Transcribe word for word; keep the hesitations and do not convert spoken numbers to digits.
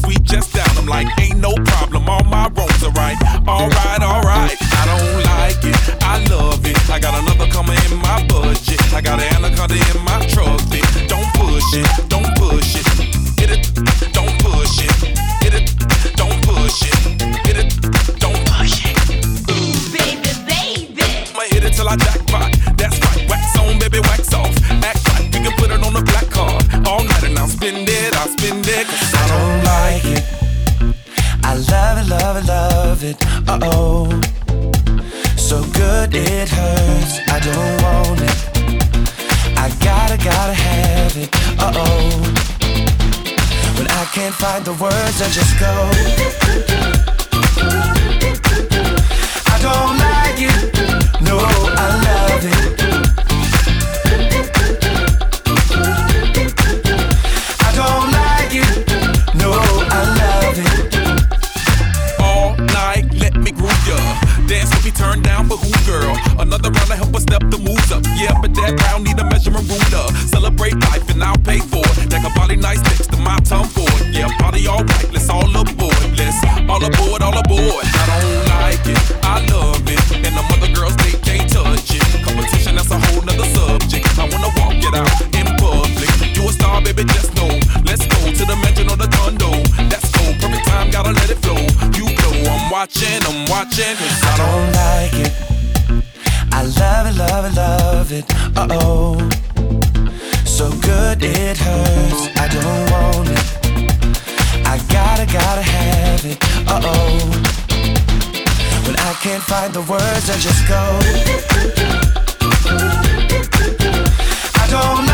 sweet, just down. I'm like, ain't no problem, all my roads are right. Alright, alright, I don't like it, I love it. I got another coming in my budget. I got an anaconda in my trusty. Don't push it, don't push it. Hit it, don't push it. Hit it, don't push it. Hit it, don't push it. Ooh, baby, baby. I'ma hit it till I jackpot. That's right, wax on, baby, wax off. Act like we can put it on the black card. All night and I'll spend it, I'll spend it. Cause I don't like it. I love it, love it, love it. Uh-oh. So good it hurts. I don't want it. I gotta, gotta have it. Uh-oh. When I can't find the words, I just go. I don't like it. No, I love it. I don't like it. No, I love it. All night, let me groove ya. Dance with me, turn down for who, girl? Another round to help us step the moves up. Yeah, but that round need a measurement ruler. Celebrate life and I'll pay for it. That can body nice next to my tongue for it. Yeah, party all right, let's all aboard. Let's all aboard, all aboard. I don't like it, I love it. And the mother girls, they can't touch it. Competition, that's a whole nother subject. I wanna walk it out in public. You a star, baby, just know. Let's go to the mansion or the condo. That's go, perfect time, gotta let it flow. You know I'm watching, I'm watching. Cause I I don't like it. I love it, love it, love it. Uh-oh. So good it hurts. I don't want it. I gotta, gotta have it. Uh-oh. When I can't find the words, I just go. I don't